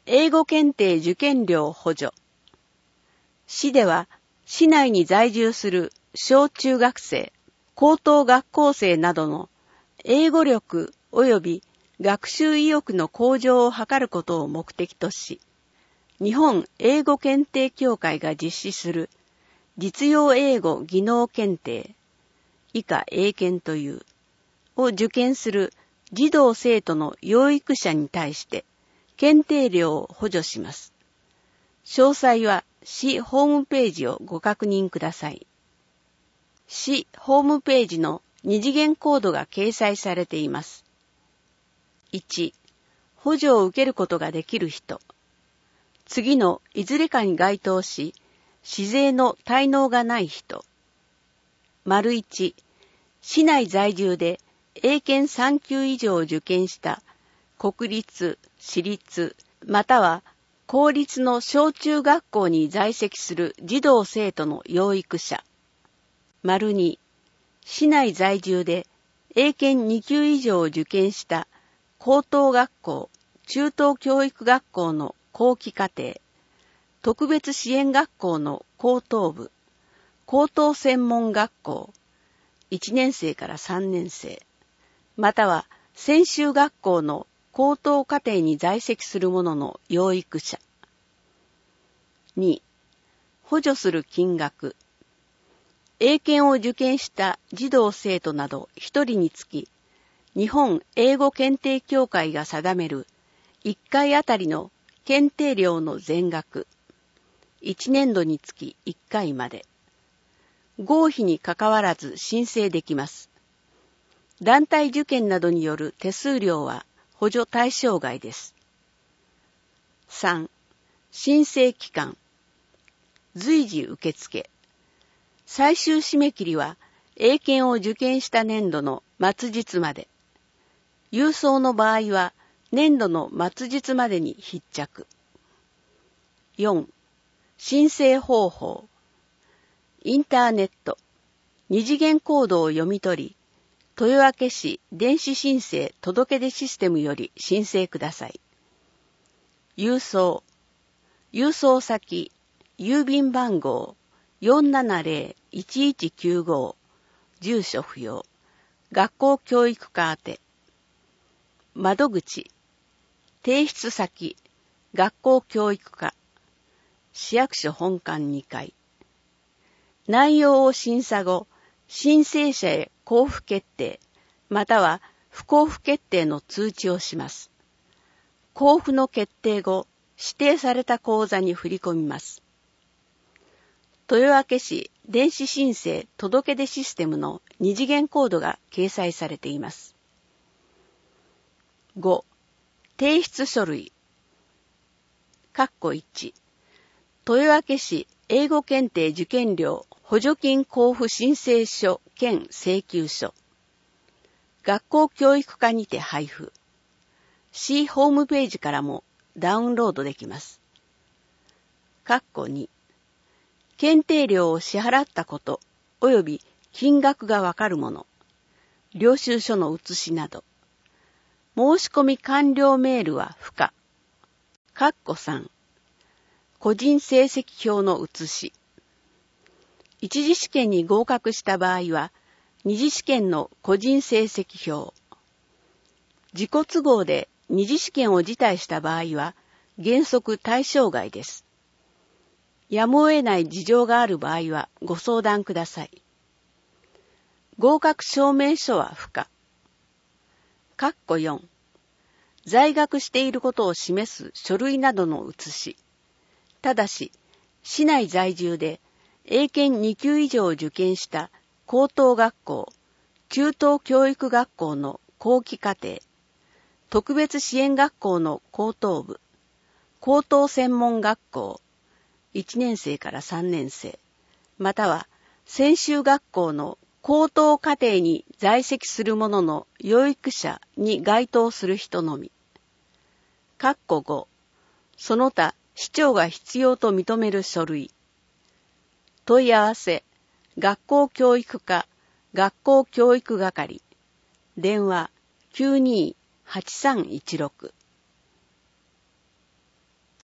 英語検定受験料補助。市では、市内に在住する小中学生、高等学校生などの英語力及び学習意欲の向上を図ることを目的とし、日本英語検定協会が実施する実用英語技能検定、以下英検という、を受験する児童生徒の養育者に対して検定料を補助します。詳細は市ホームページをご確認ください。市ホームページの二次元コードが掲載されています。1、補助を受けることができる人。次のいずれかに該当し、市税の滞納がない人。1、市内在住で英検3級以上を受験した国立、私立、または公立の小中学校に在籍する児童生徒の養育者。2、市内在住で英検2級以上を受験した高等学校、中等教育学校の後期課程、特別支援学校の高等部、高等専門学校、1年生から3年生、または専修学校の高等課程に在籍する者の養育者。2、補助する金額。英検を受験した児童生徒など1人につき、日本英語検定協会が定める1回あたりの検定料の全額、1年度につき1回まで。合否にかかわらず申請できます。団体受験などによる手数料は補助対象外です。3、申請期間。随時受付。最終締め切りは英検を受験した年度の末日まで。郵送の場合は年度の末日までに必着。4、申請方法。インターネット、二次元コードを読み取り、豊明市電子申請届出システムより申請ください。郵送、郵送先、郵便番号470-1195、住所不要、学校教育課宛て。窓口、提出先、学校教育課、市役所本館2階。内容を審査後、申請者へ交付決定、または不交付決定の通知をします。交付の決定後、指定された口座に振り込みます。豊明市電子申請届出システムの二次元コードが掲載されています。5、提出書類。1、豊明市英語検定受験料補助金交付申請書兼請求書。学校教育課にて配布。市ホームページからもダウンロードできます。2、検定料を支払ったこと及び金額がわかるもの。領収書の写しなど。申し込み完了メールは不可。3、個人成績表の写し。一次試験に合格した場合は、二次試験の個人成績表。自己都合で二次試験を辞退した場合は、原則対象外です。やむを得ない事情がある場合はご相談ください。合格証明書は不可。4、在学していることを示す書類などの写し。ただし、市内在住で英検2級以上を受験した高等学校、中等教育学校の後期課程、特別支援学校の高等部、高等専門学校、1年生から3年生、または専修学校の高等課程に在籍する者の養育者に該当する人のみ。5、その他市長が必要と認める書類。問い合わせ、学校教育課、学校教育係。電話、92-8316。